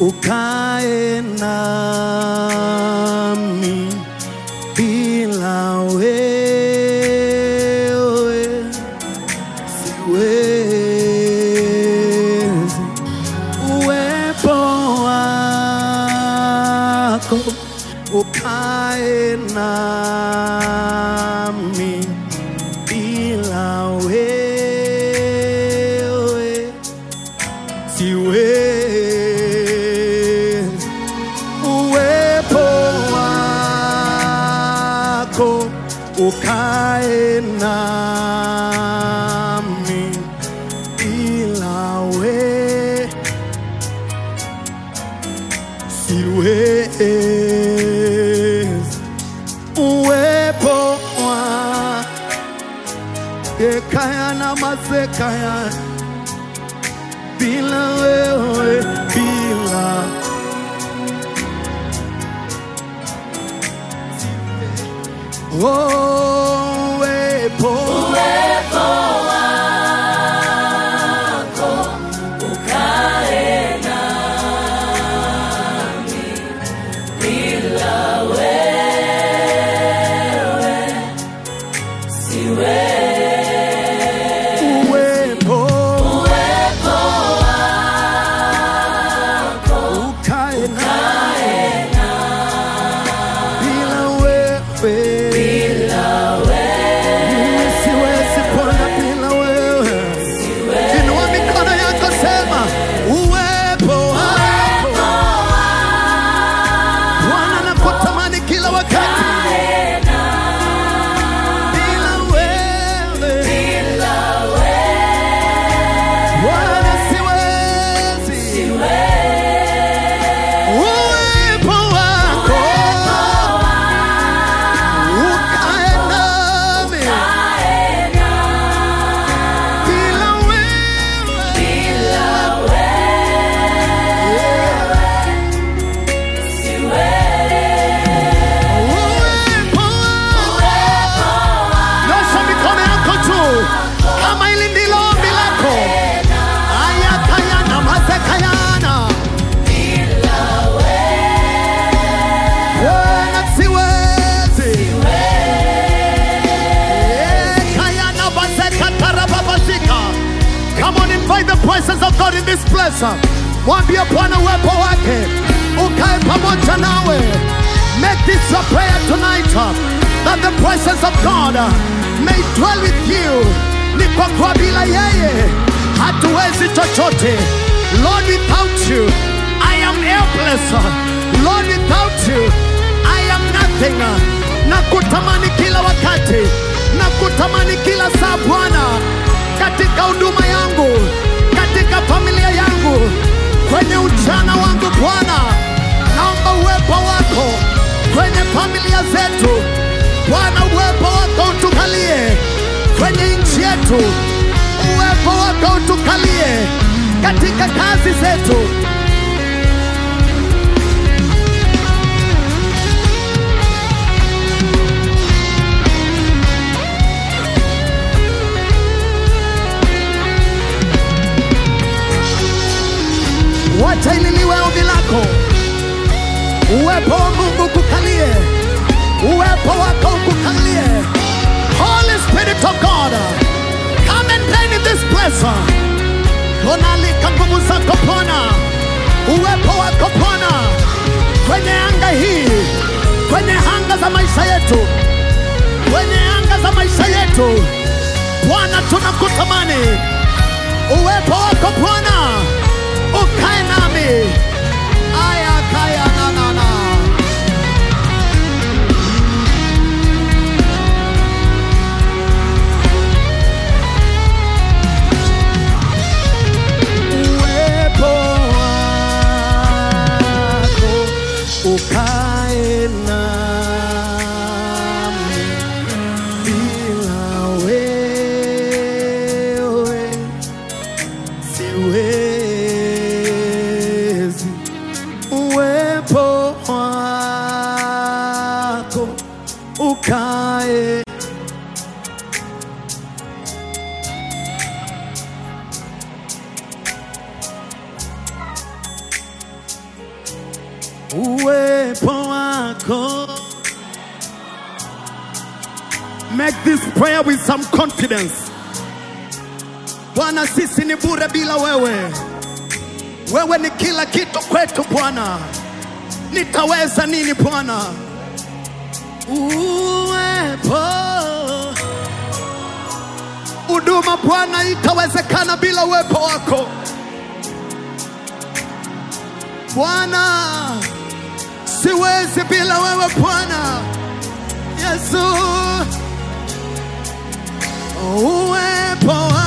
ukae nami, bila wewe siwezi. Uwepo wako ukae nami, bila wewe siwezi. Uwepo wako ukae nami, bila wewe siwezi. Uwepo wako kaya na masekaya, bila wewe, bila uwepo wako ukae nami, bila wewe siwezi. Uwepo wako ukae nami, bila wewe presence of God in this place. Mwambie Bwana uwepo wake ukae pamoja nawe. Make this your prayer tonight, that the presence of God may dwell with you. Ni kwa kuwa bila yeye hatuwezi chochote. Lord, without you I am helpless. Lord, without you I am nothing. Nakutamani kila wakati, nakutamani kila saa Bwana, katika huduma yangu, katika familia yangu, kwenye ujana wangu Bwana, naomba uwepo wako kwenye familia zetu Bwana. Uwepo wako utukalie kwenye nchi yetu, uwepo wako utukalie katika kazi zetu. Wacha ililiwe ombi lako, uwepo wa Mungu kukalie, uwepo wako kukalie. Holy Spirit of God, come and reign in this place. Tunaalika nguvu zako Bwana, uwepo wako Bwana kwenye anga hii, kwenye anga za maisha yetu, kwenye anga za maisha yetu Bwana, tunakutamani uwepo wako Bwana ukae nami. Aya kaya na na na. Uwepo wako ukae nami, bila wewe siwezi. Uwepo wako ukae uwepo wako. Make this prayer with some confidence. Bwana, sisi ni bure bila wewe. Wewe ni kila kitu kwetu Bwana. Nitaweza nini Bwana? Uwepo. Huduma Bwana itawezekana bila uwepo wako. Bwana, siwezi bila wewe Bwana. Yesu, uwepo wako.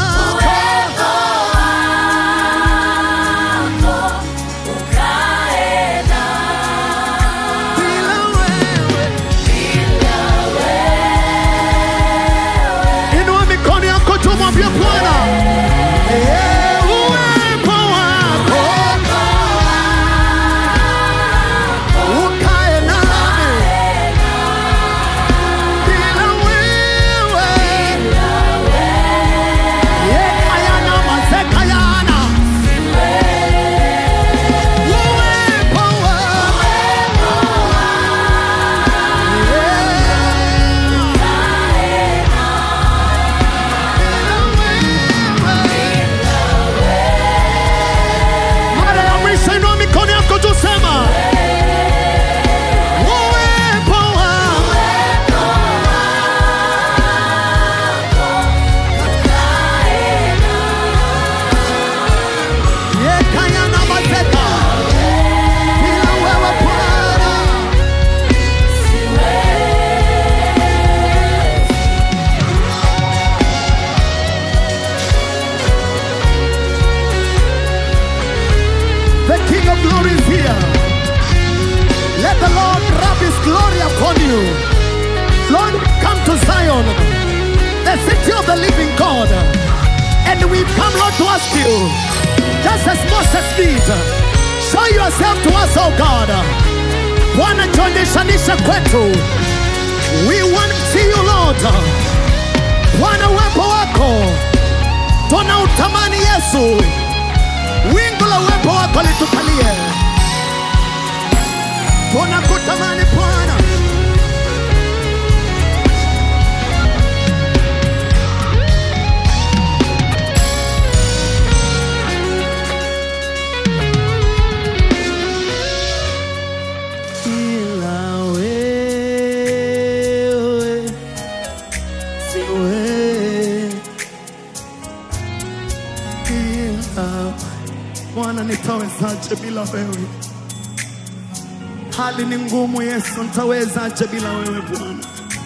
Glory upon you. Lord, come to Zion, the city of the living God, and we come, Lord, to ask you, just as Moses did, show yourself to us, oh God. Bwana, tuonyeshanishe kwetu. We want to see you, Lord. Bwana, uwepo wako tunautamani Yesu. Wingu la uwepo wako litukalie. Tunakutamani Bwana. Ila wewe siwe. Ila Bwana, nitawezaje bila wewe? Hali ni ngumu Yesu, nitawezaje bila wewe Bwana?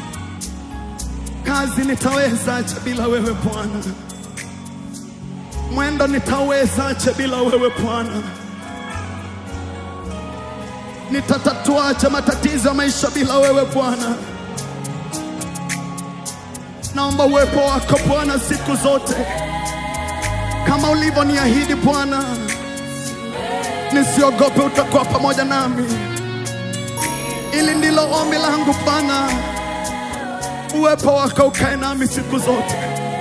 Kazi nitawezaje bila wewe Bwana? Mwendo nitawezaje bila wewe Bwana? Nitatatuaje matatizo ya maisha bila wewe Bwana? Naomba uwepo wako Bwana siku zote, kama ulivyoniahidi Bwana. Nisiogope, utakuwa pamoja nami. Ili ndilo ombi langu Bwana, uwepo wako ukae nami siku zote.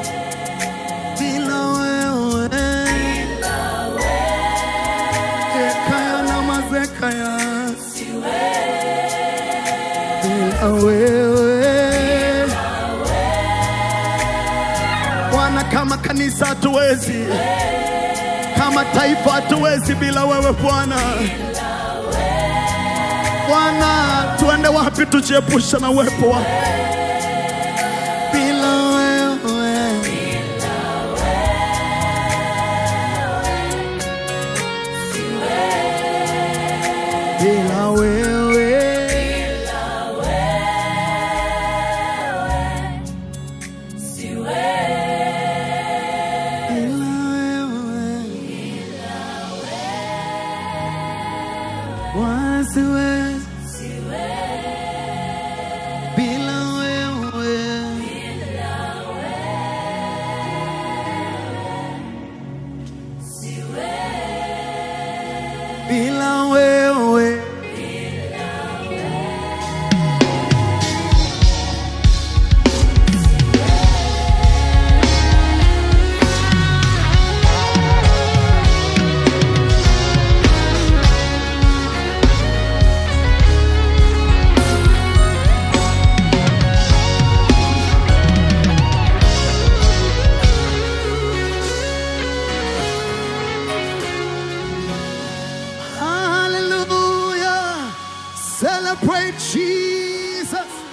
Bila wewe, kaya na mazekaya, bila wewe Bwana, kama kanisa hatuwezi, kama taifa hatuwezi bila wewe Bwana. Bwana, tuende wapi tujiepusha na uwepo wako? Bila wewe, bila wewe, bila wewe, Celebrate Jesus.